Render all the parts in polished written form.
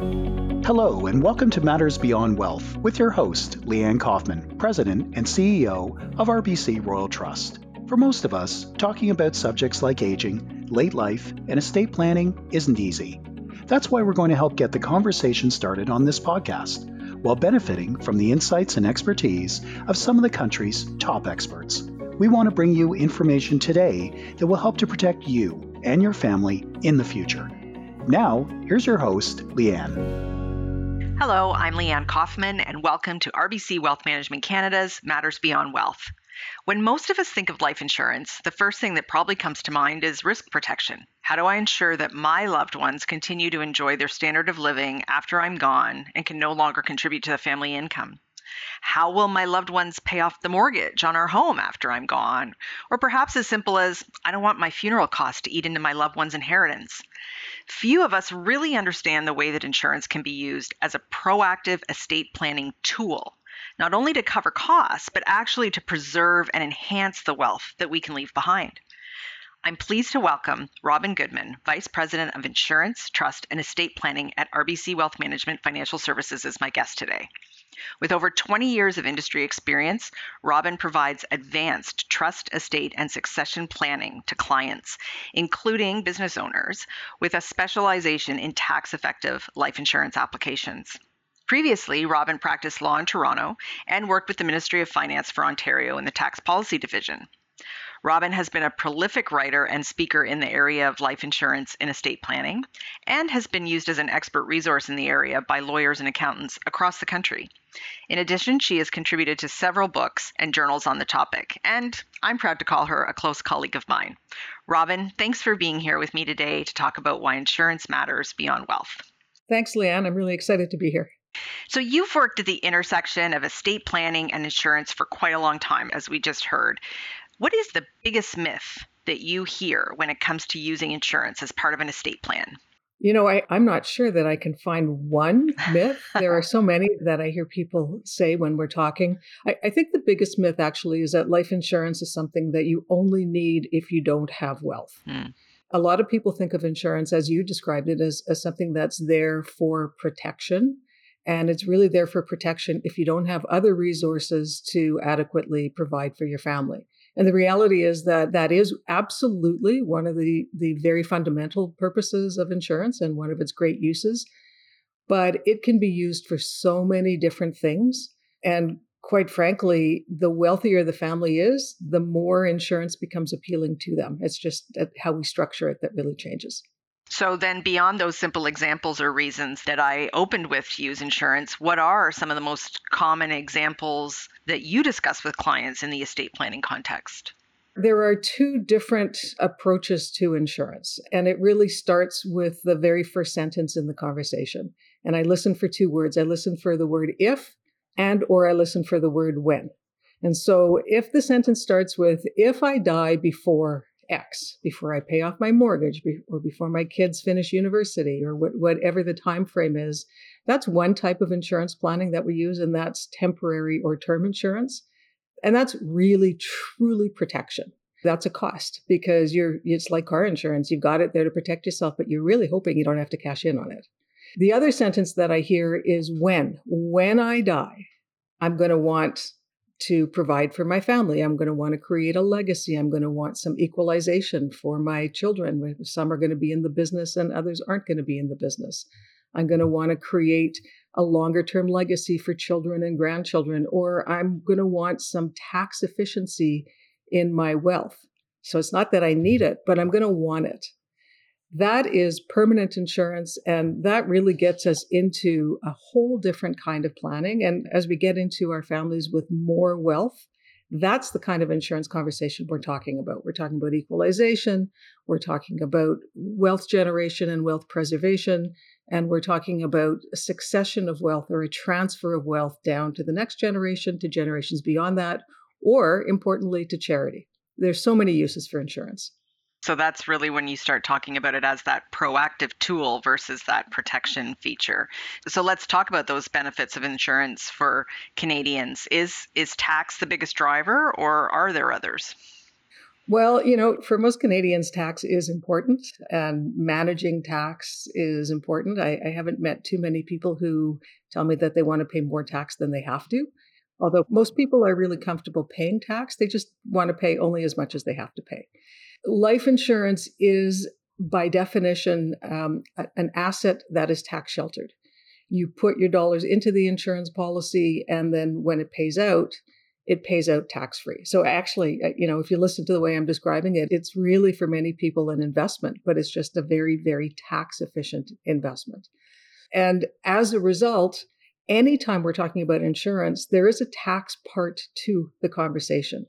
Hello, and welcome to Matters Beyond Wealth with your host, Leanne Kaufman, President and CEO of RBC Royal Trust. For most of us, talking about subjects like aging, late life, and estate planning isn't easy. That's why we're going to help get the conversation started on this podcast, while benefiting from the insights and expertise of some of the country's top experts. We want to bring you information today that will help to protect you and your family in the future. Now, here's your host, Leanne. Hello, I'm Leanne Kaufman, and welcome to RBC Wealth Management Canada's Matters Beyond Wealth. When most of us think of life insurance, the first thing that probably comes to mind is risk protection. How do I ensure that my loved ones continue to enjoy their standard of living after I'm gone and can no longer contribute to the family income? How will my loved ones pay off the mortgage on our home after I'm gone? Or perhaps as simple as, I don't want my funeral costs to eat into my loved one's inheritance. Few of us really understand the way that insurance can be used as a proactive estate planning tool, not only to cover costs, but actually to preserve and enhance the wealth that we can leave behind. I'm pleased to welcome Robin Goodman, Vice President of Insurance, Trust, and Estate Planning at RBC Wealth Management Financial Services as my guest today. With over 20 years of industry experience, Robin provides advanced trust, estate, and succession planning to clients, including business owners, with a specialization in tax-effective life insurance applications. Previously, Robin practiced law in Toronto and worked with the Ministry of Finance for Ontario in the Tax Policy Division. Robin has been a prolific writer and speaker in the area of life insurance and estate planning, and has been used as an expert resource in the area by lawyers and accountants across the country. In addition, she has contributed to several books and journals on the topic, and I'm proud to call her a close colleague of mine. Robin, thanks for being here with me today to talk about why insurance matters beyond wealth. Thanks, Leanne. I'm really excited to be here. So you've worked at the intersection of estate planning and insurance for quite a long time, as we just heard. What is the biggest myth that you hear when it comes to using insurance as part of an estate plan? You know, I'm not sure that I can find one myth. There are so many that I hear people say when we're talking. I think the biggest myth actually is that life insurance is something that you only need if you don't have wealth. A lot of people think of insurance, as you described it, as something that's there for protection. And it's really there for protection if you don't have other resources to adequately provide for your family. And the reality is that that is absolutely one of the very fundamental purposes of insurance and one of its great uses. But it can be used for so many different things. And quite frankly, the wealthier the family is, the more insurance becomes appealing to them. It's just how we structure it that really changes. So then beyond those simple examples or reasons that I opened with to use insurance, what are some of the most common examples that you discuss with clients in the estate planning context? There are two different approaches to insurance, and it really starts with the very first sentence in the conversation. And I listen for two words. I listen for the word if or I listen for the word when. And so if the sentence starts with, if I die before X, before I pay off my mortgage, or before my kids finish university, or whatever the time frame is, that's one type of insurance planning that we use, and that's temporary or term insurance. And that's really, truly protection. That's a cost because it's like car insurance. You've got it there to protect yourself, but you're really hoping you don't have to cash in on it. The other sentence that I hear is when I die, I'm going to want to provide for my family. I'm going to want to create a legacy. I'm going to want some equalization for my children. Some are going to be in the business and others aren't going to be in the business. I'm going to want to create a longer term legacy for children and grandchildren, or I'm going to want some tax efficiency in my wealth. So it's not that I need it, but I'm going to want it. That is permanent insurance, and that really gets us into a whole different kind of planning. And as we get into our families with more wealth, that's the kind of insurance conversation we're talking about. We're talking about equalization, we're talking about wealth generation and wealth preservation, and we're talking about a succession of wealth or a transfer of wealth down to the next generation, to generations beyond that, or importantly, to charity. There's so many uses for insurance. So that's really when you start talking about it as that proactive tool versus that protection feature. So let's talk about those benefits of insurance for Canadians. Is tax the biggest driver, or are there others? Well, for most Canadians, tax is important and managing tax is important. I haven't met too many people who tell me that they want to pay more tax than they have to. Although most people are really comfortable paying tax, they just want to pay only as much as they have to pay. Life insurance is, by definition, an asset that is tax sheltered. You put your dollars into the insurance policy, and then when it pays out tax-free. So actually, if you listen to the way I'm describing it, it's really for many people an investment, but it's just a very, very tax-efficient investment. And as a result, anytime we're talking about insurance, there is a tax part to the conversation.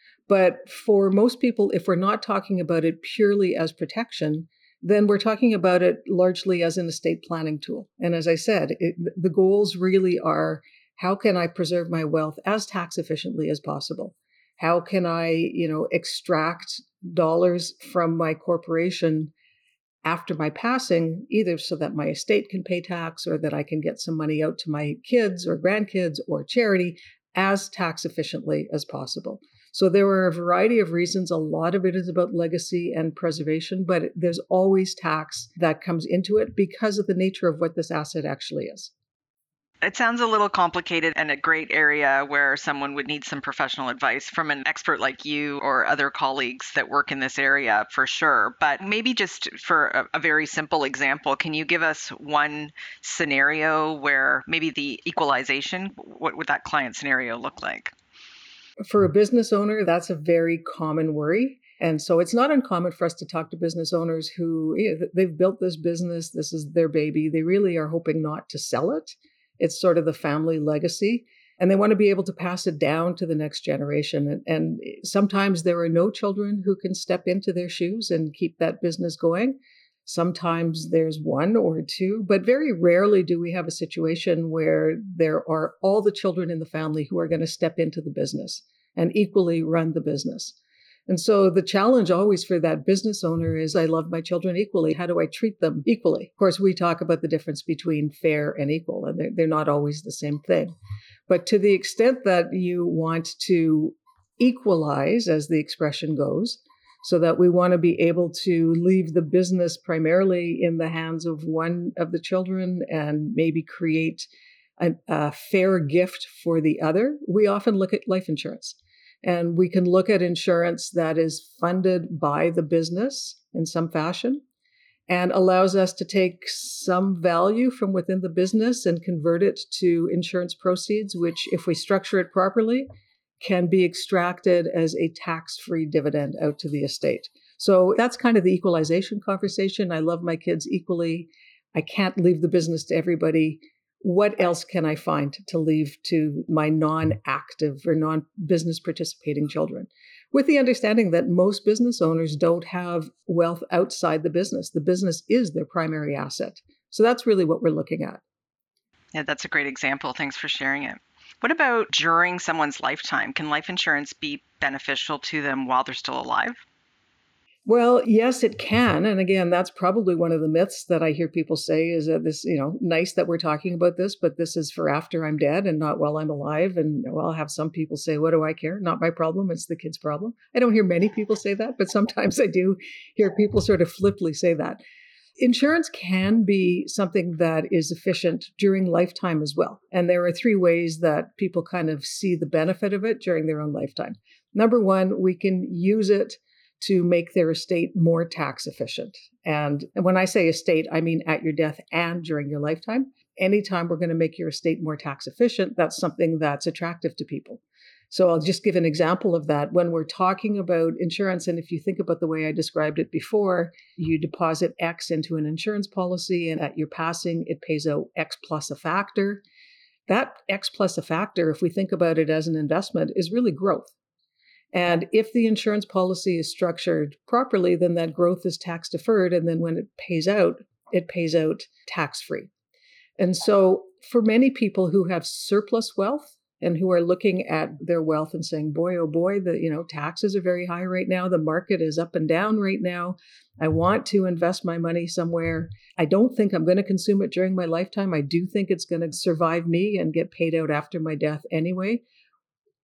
But for most people, if we're not talking about it purely as protection, then we're talking about it largely as an estate planning tool. And as I said, the goals really are, how can I preserve my wealth as tax efficiently as possible? How can I, extract dollars from my corporation after my passing, either so that my estate can pay tax or that I can get some money out to my kids or grandkids or charity as tax efficiently as possible. So there are a variety of reasons. A lot of it is about legacy and preservation, but there's always tax that comes into it because of the nature of what this asset actually is. It sounds a little complicated and a great area where someone would need some professional advice from an expert like you or other colleagues that work in this area for sure. But maybe just for a very simple example, can you give us one scenario where maybe the equalization, what would that client scenario look like? For a business owner, that's a very common worry. And so it's not uncommon for us to talk to business owners who, they've built this business, this is their baby. They really are hoping not to sell it. It's sort of the family legacy, and they want to be able to pass it down to the next generation. And sometimes there are no children who can step into their shoes and keep that business going. Sometimes there's one or two, but very rarely do we have a situation where there are all the children in the family who are going to step into the business and equally run the business. And so the challenge always for that business owner is, I love my children equally. How do I treat them equally? Of course, we talk about the difference between fair and equal, and they're not always the same thing. But to the extent that you want to equalize, as the expression goes, so that we want to be able to leave the business primarily in the hands of one of the children and maybe create a fair gift for the other, we often look at life insurance. And we can look at insurance that is funded by the business in some fashion and allows us to take some value from within the business and convert it to insurance proceeds, which, if we structure it properly, can be extracted as a tax-free dividend out to the estate. So that's kind of the equalization conversation. I love my kids equally. I can't leave the business to everybody. What else can I find to leave to my non-active or non-business participating children? With the understanding that most business owners don't have wealth outside the business. The business is their primary asset. So that's really what we're looking at. Yeah, that's a great example. Thanks for sharing it. What about during someone's lifetime? Can life insurance be beneficial to them while they're still alive? Well, yes, it can. And again, that's probably one of the myths that I hear people say is that this, nice that we're talking about this, but this is for after I'm dead and not while I'm alive. And I'll have some people say, what do I care? Not my problem. It's the kid's problem. I don't hear many people say that, but sometimes I do hear people sort of flippantly say that. Insurance can be something that is efficient during lifetime as well. And there are three ways that people kind of see the benefit of it during their own lifetime. Number one, we can use it to make their estate more tax efficient. And when I say estate, I mean at your death and during your lifetime. Anytime we're going to make your estate more tax efficient, that's something that's attractive to people. So I'll just give an example of that. When we're talking about insurance, and if you think about the way I described it before, you deposit X into an insurance policy, and at your passing, it pays out X plus a factor. That X plus a factor, if we think about it as an investment, is really growth. And if the insurance policy is structured properly, then that growth is tax deferred. And then when it pays out tax free. And so for many people who have surplus wealth and who are looking at their wealth and saying, boy, oh boy, taxes are very high right now. The market is up and down right now. I want to invest my money somewhere. I don't think I'm going to consume it during my lifetime. I do think it's going to survive me and get paid out after my death anyway.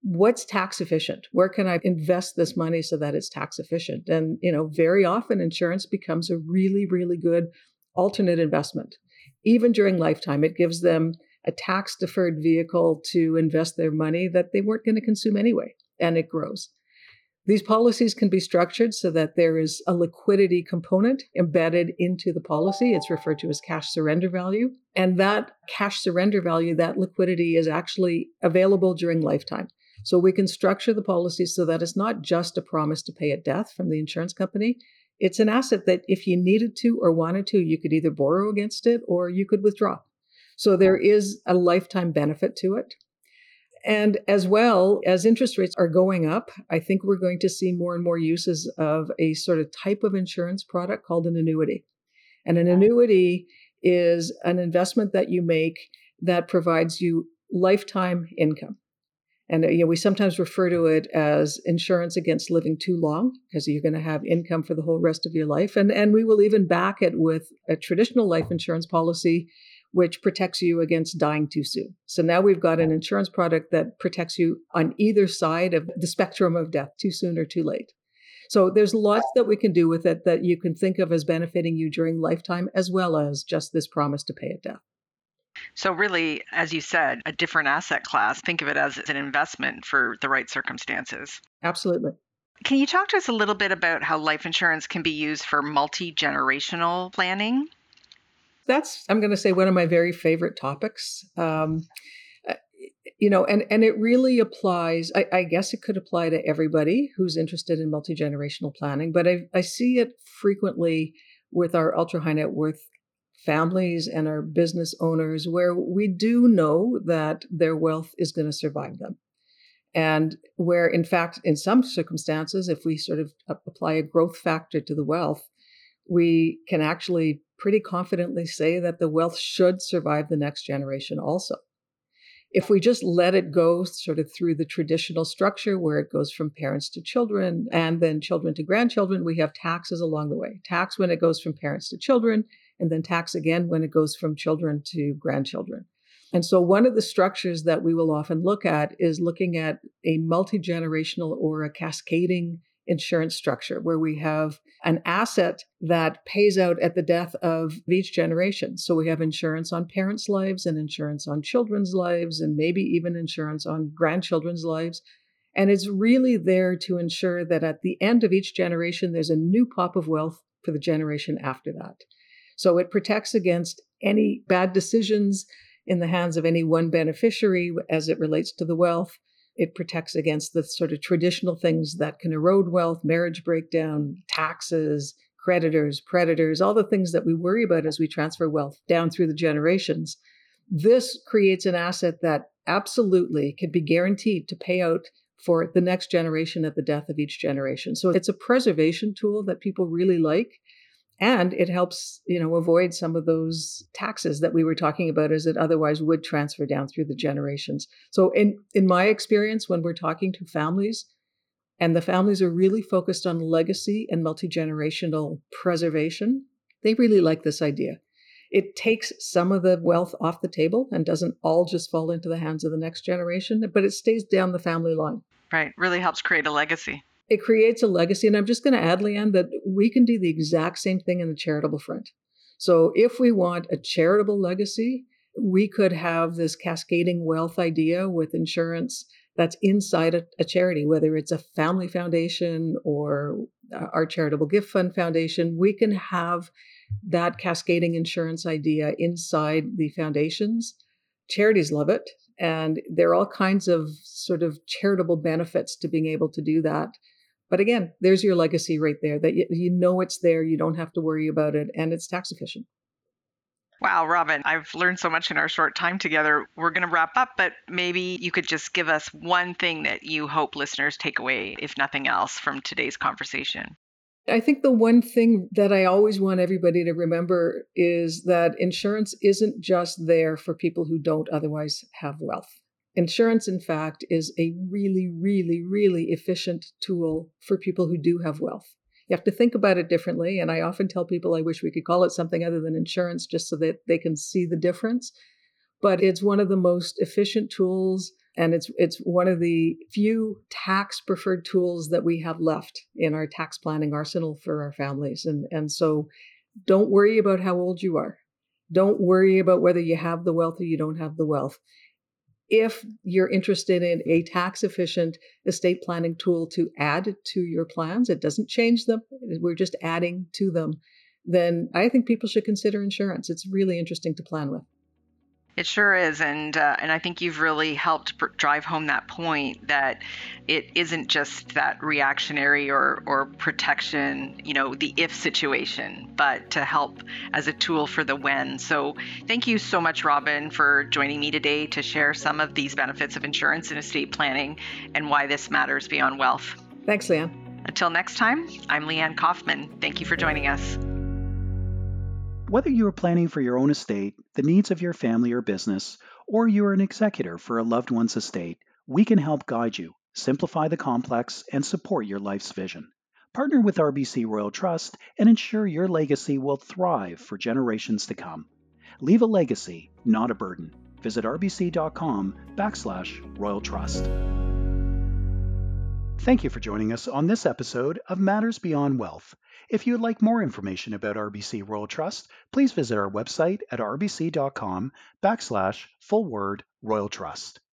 what's tax efficient? Where can I invest this money so that it's tax efficient? And, very often insurance becomes a really, really good alternate investment. Even during lifetime, it gives them a tax deferred vehicle to invest their money that they weren't going to consume anyway, and it grows. These policies can be structured so that there is a liquidity component embedded into the policy. It's referred to as cash surrender value. And that cash surrender value, that liquidity is actually available during lifetime. So we can structure the policy so that it's not just a promise to pay at death from the insurance company. It's an asset that if you needed to or wanted to, you could either borrow against it or you could withdraw. So there is a lifetime benefit to it. And as well, as interest rates are going up, I think we're going to see more and more uses of a sort of type of insurance product called an annuity. And an annuity is an investment that you make that provides you lifetime income. And we sometimes refer to it as insurance against living too long, because you're going to have income for the whole rest of your life. And we will even back it with a traditional life insurance policy, which protects you against dying too soon. So now we've got an insurance product that protects you on either side of the spectrum of death, too soon or too late. So there's lots that we can do with it that you can think of as benefiting you during lifetime, as well as just this promise to pay at death. So really, as you said, a different asset class. Think of it as an investment for the right circumstances. Absolutely. Can you talk to us a little bit about how life insurance can be used for multi-generational planning? That's, I'm going to say, one of my very favorite topics. And it really applies, I guess it could apply to everybody who's interested in multi-generational planning, but I see it frequently with our ultra high net worth families and our business owners, where we do know that their wealth is going to survive them. And where, in fact, in some circumstances, if we sort of apply a growth factor to the wealth, we can actually pretty confidently say that the wealth should survive the next generation also. If we just let it go sort of through the traditional structure where it goes from parents to children and then children to grandchildren, we have taxes along the way. Tax when it goes from parents to children, and then tax again when it goes from children to grandchildren. And so one of the structures that we will often look at is looking at a multi-generational or a cascading insurance structure where we have an asset that pays out at the death of each generation. So we have insurance on parents' lives and insurance on children's lives and maybe even insurance on grandchildren's lives. And it's really there to ensure that at the end of each generation, there's a new pot of wealth for the generation after that. So it protects against any bad decisions in the hands of any one beneficiary as it relates to the wealth. It protects against the sort of traditional things that can erode wealth, marriage breakdown, taxes, creditors, predators, all the things that we worry about as we transfer wealth down through the generations. This creates an asset that absolutely can be guaranteed to pay out for the next generation at the death of each generation. So it's a preservation tool that people really like. And it helps, avoid some of those taxes that we were talking about as it otherwise would transfer down through the generations. So in my experience, when we're talking to families, and the families are really focused on legacy and multi-generational preservation, they really like this idea. It takes some of the wealth off the table and doesn't all just fall into the hands of the next generation, but it stays down the family line. Right. Really helps create a legacy. It creates a legacy. And I'm just going to add, Leanne, that we can do the exact same thing in the charitable front. So if we want a charitable legacy, we could have this cascading wealth idea with insurance that's inside a charity, whether it's a family foundation or our charitable gift fund foundation. We can have that cascading insurance idea inside the foundations. Charities love it. And there are all kinds of sort of charitable benefits to being able to do that. But again, there's your legacy right there, that you know it's there, you don't have to worry about it, and it's tax efficient. Wow, Robin, I've learned so much in our short time together. We're going to wrap up, but maybe you could just give us one thing that you hope listeners take away, if nothing else, from today's conversation. I think the one thing that I always want everybody to remember is that insurance isn't just there for people who don't otherwise have wealth. Insurance, in fact, is a really, really, really efficient tool for people who do have wealth. You have to think about it differently. And I often tell people I wish we could call it something other than insurance just so that they can see the difference. But it's one of the most efficient tools And it's one of the few tax preferred tools that we have left in our tax planning arsenal for our families. And so don't worry about how old you are. Don't worry about whether you have the wealth or you don't have the wealth. If you're interested in a tax efficient estate planning tool to add to your plans, it doesn't change them. We're just adding to them. Then I think people should consider insurance. It's really interesting to plan with. It sure is, and I think you've really helped drive home that point that it isn't just that reactionary or protection, the if situation, but to help as a tool for the when. So thank you so much, Robin, for joining me today to share some of these benefits of insurance and estate planning and why this matters beyond wealth. Thanks, Leanne. Until next time, I'm Leanne Kaufman. Thank you for joining us. Whether you are planning for your own estate, the needs of your family or business, or you are an executor for a loved one's estate, we can help guide you, simplify the complex, and support your life's vision. Partner with RBC Royal Trust and ensure your legacy will thrive for generations to come. Leave a legacy, not a burden. Visit rbc.com/Royal Trust. Thank you for joining us on this episode of Matters Beyond Wealth. If you would like more information about RBC Royal Trust, please visit our website at rbc.com/Royal Trust.